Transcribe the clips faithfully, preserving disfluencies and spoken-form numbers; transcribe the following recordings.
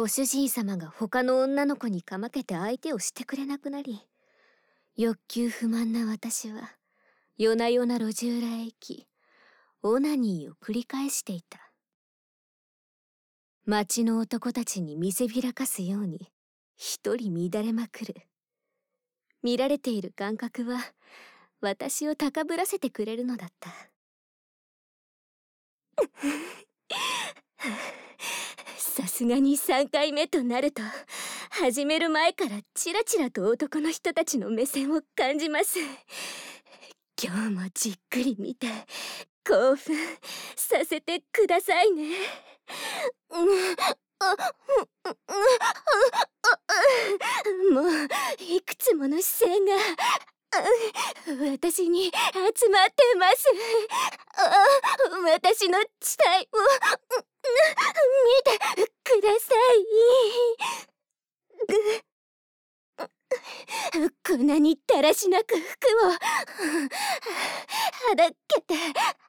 ご主人様が他の女の子にかまけて相手をしてくれなくなり、欲求不満な私は夜な夜な路地裏へ行き、オナニーを繰り返していた。町の男たちに見せびらかすように一人乱れまくる。見られている感覚は私を高ぶらせてくれるのだった。さすがにさんかいめとなると、始める前からチラチラと男の人たちの目線を感じます。今日もじっくり見て興奮させてくださいね。もういくつもの視線が私に集まってます。私の死体を見てください。こんなにだらしなく服をはだけて、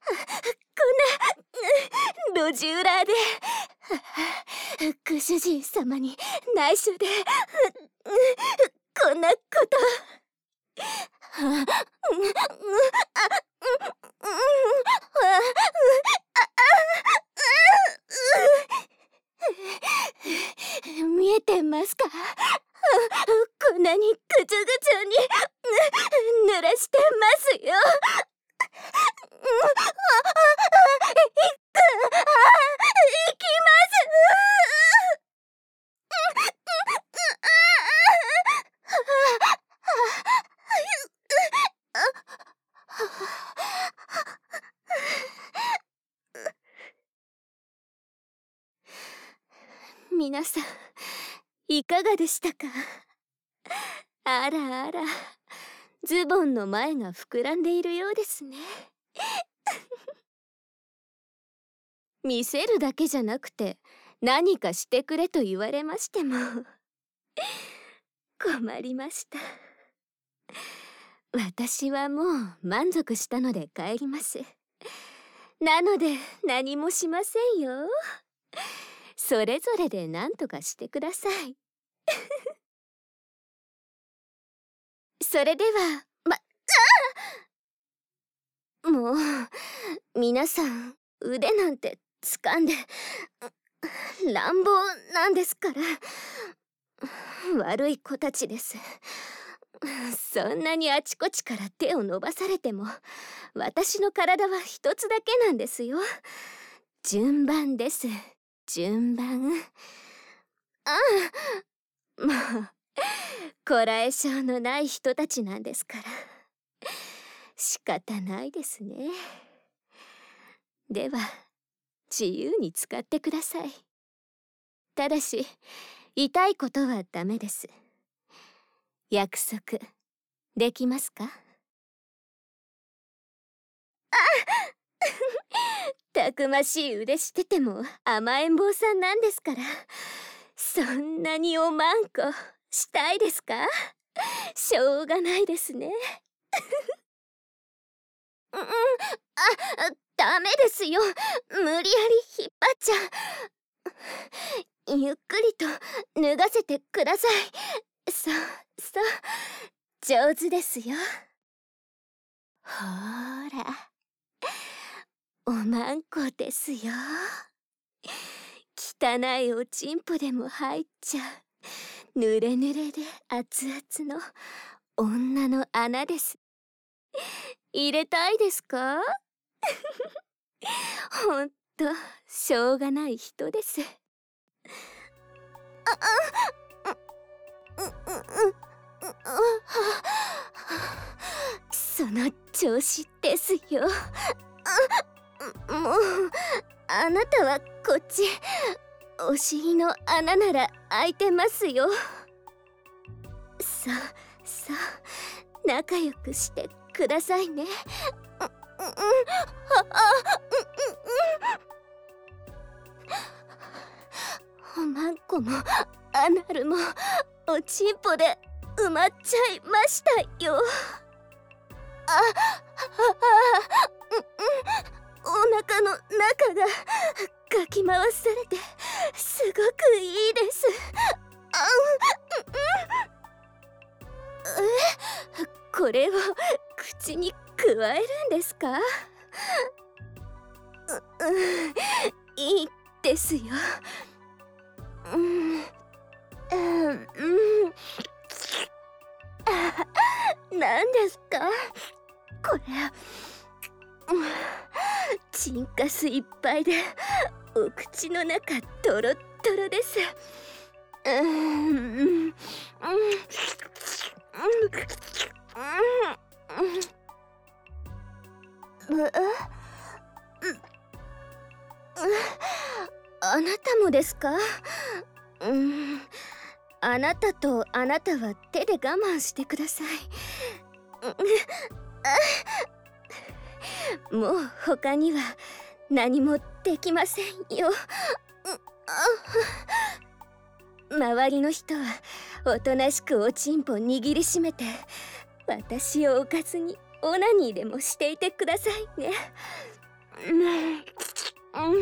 こんな路地裏でご主人様に内緒でこんなこと。見えてますか？こんなにぐちゅぐちゅに濡らしてますよ。行きます。皆さんいかがでしたか？あらあら、ズボンの前が膨らんでいるようですね。見せるだけじゃなくて何かしてくれと言われましても困りました。私はもう満足したので帰ります。なので何もしませんよ。それぞれで何とかしてください。それでは、ま、あもう皆さん腕なんて掴んで乱暴なんですから。悪い子たちです。そんなにあちこちから手を伸ばされても私の体は一つだけなんですよ。順番です、順番。ああ、もうこらえ性のない人たちなんですから仕方ないですね。では自由に使ってください。ただし痛いことはダメです。約束できますか？あたくましい腕してても甘えん坊さんなんですから。そんなにおまんこしたいですか？しょうがないですね。うん、あ、ダメですよ。無理やり引っ張っちゃ。ゆっくりと脱がせてください。そうそう、上手ですよ。ほーら、おまんこですよ。汚いおちんぽでも入っちゃう濡れ濡れで熱々の女の穴です。入れたいですか？ほんとしょうがない人です。その調子ですよ。もうあなたはこっち。お尻の穴なら開いてますよ。そうそう、仲良くしてくださいね。おまんこもアナルもおちんぽで埋まっちゃいましたよ。あ、あ、あ、お腹の中がかき回されてすごくいいです。あえ、これを口に加えるんですか？う、うん、いいですよ。うん、うん、うん。あ、何ですかこれ。うん、チンカスいっぱいでお口の中トロットロです。うん、うん、うん、うん、うん、うん、あなたもですか？うん、あなたとあなたは手で我慢してください。もう他には何もできませんよ。周りの人はおとなしくおちんぽ握りしめて私を置かずにオナニーでもしていてくださいね。うん、うん、うん、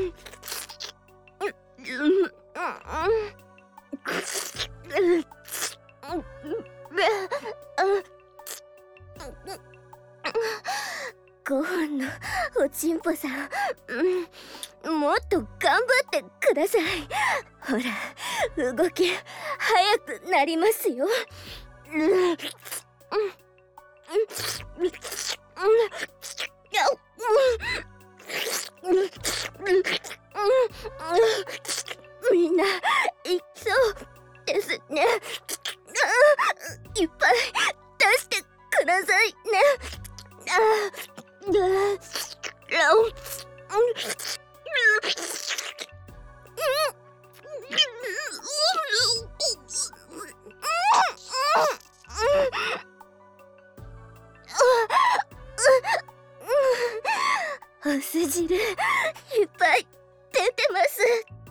ごはんのおちんぽさん、うん、もっと頑張ってください。ほら、動き早くなりますよ。うん、うん、うん、うん、みんな行きそうですね。いっぱい出してくださいね。お酢汁いっぱい出てます。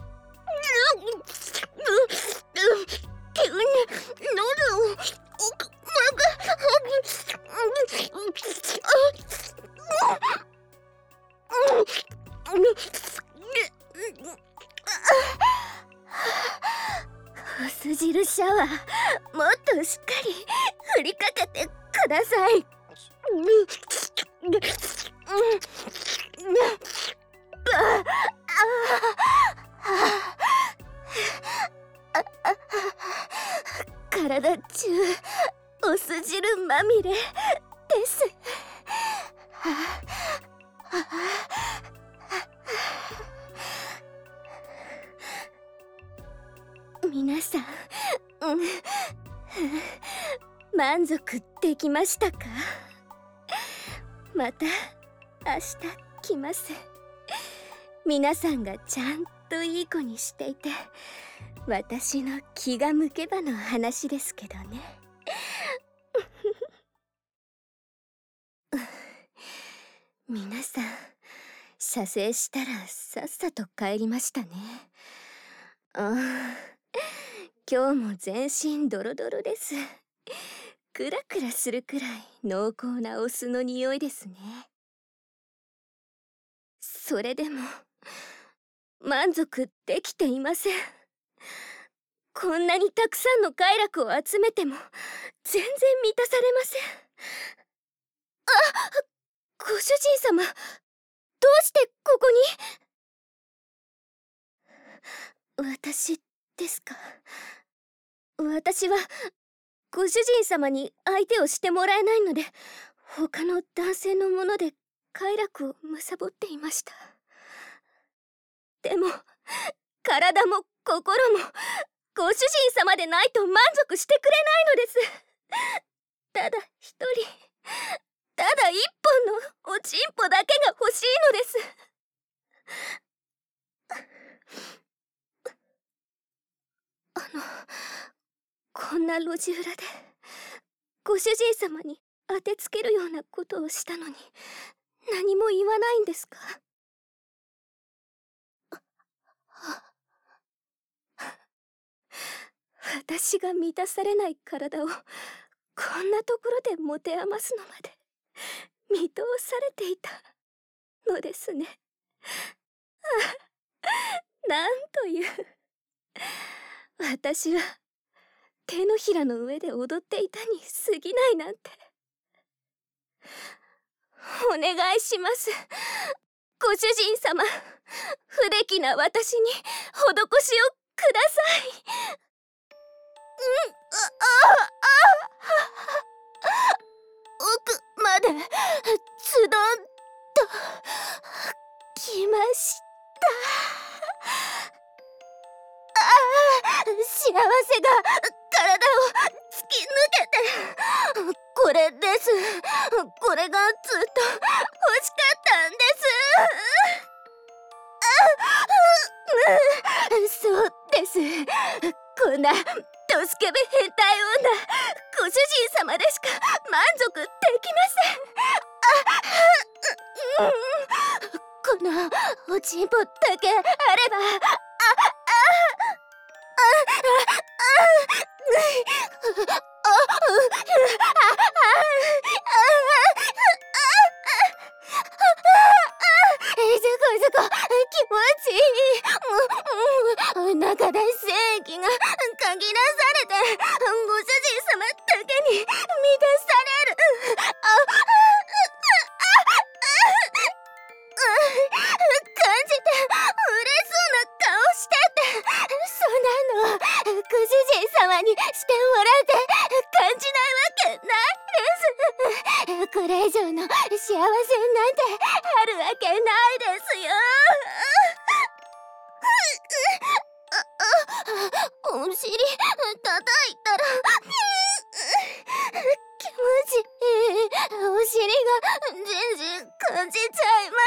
急に喉を奥まがお酢汁シャワーもっとしっかり振りかけてください。体中お酢汁まみれです。皆さん、うん、満足できましたか？また明日来ます。皆さんがちゃんといい子にしていて私の気が向けばの話ですけどね。皆さん射精したらさっさと帰りましたね。ああ、今日も全身ドロドロです。クラクラするくらい濃厚なお酢の匂いですね。それでも満足できていません。こんなにたくさんの快楽を集めても全然満たされません。あ、ご主人様、どうしてここに？私ですか？私はご主人様に相手をしてもらえないので他の男性のもので快楽を貪っていました。でも体も心もご主人様でないと満足してくれないのです。ただ一人、ただ一本のおちんぽだけが欲しいのです。あの、こんな路地裏でご主人様に当てつけるようなことをしたのに何も言わないんですか？私が満たされない体をこんなところで持て余すのまで見通されていたのですね。 なんという。私は手のひらの上で踊っていたに過ぎないなんて。お願いします、ご主人様。不出来な私に施しをください。うん、ああ、奥までズドンときました。ああ、幸せが体を突き抜けて。これです。これがずっと欲しかったんです。そうです。こんなドスケベ変態女、ご主人様でしか満足できません。あ、うん、このおちんぽだけあれば。あ、あ、あ、あ、あ、あ、そこそこ気持ちいい。中で精液がかき出されて、ご主人様だけに満たされる。あ、感じて嬉しそうな顔してて、そんなのご主人様にしてもらって感じないわけないです。これ以上の幸せなんてあるわけないですよ。お尻叩いたら気持ちいい。お尻が全然感じちゃいます。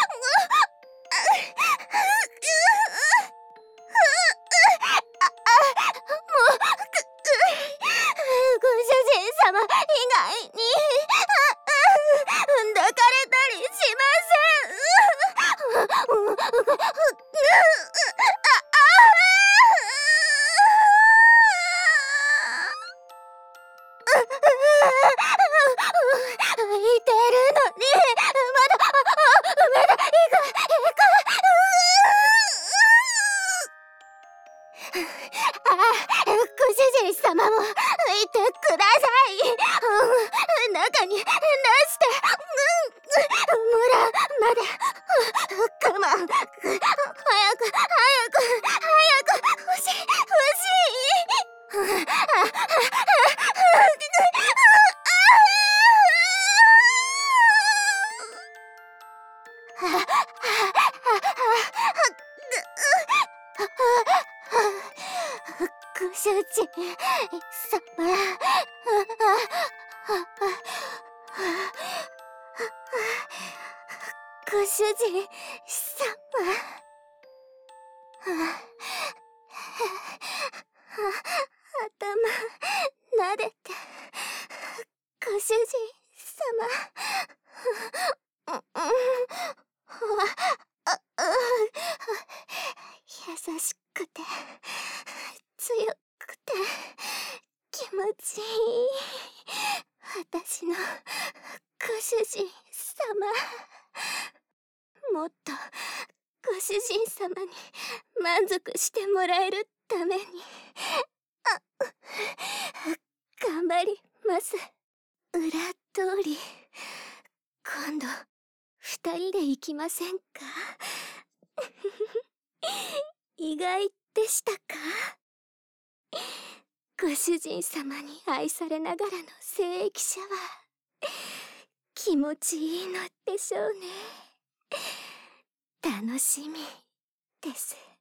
もうご主人様以外に抱かれたりしません。いてるのにまだまだいくいく。あ、ご主人様もいてください。中に出してもらうまで我慢。早く早く早く欲しい欲しい。ご主人様、ご主人様、頭撫でて、ご主人様。優しくて強くて気持ちいい私のご主人様。もっとご主人様に満足してもらえるために、あ、頑張ります。裏通り、今度二人で行きませんか？意外でしたか？ご主人様に愛されながらの聖域者は気持ちいいのでしょうね。楽しみです。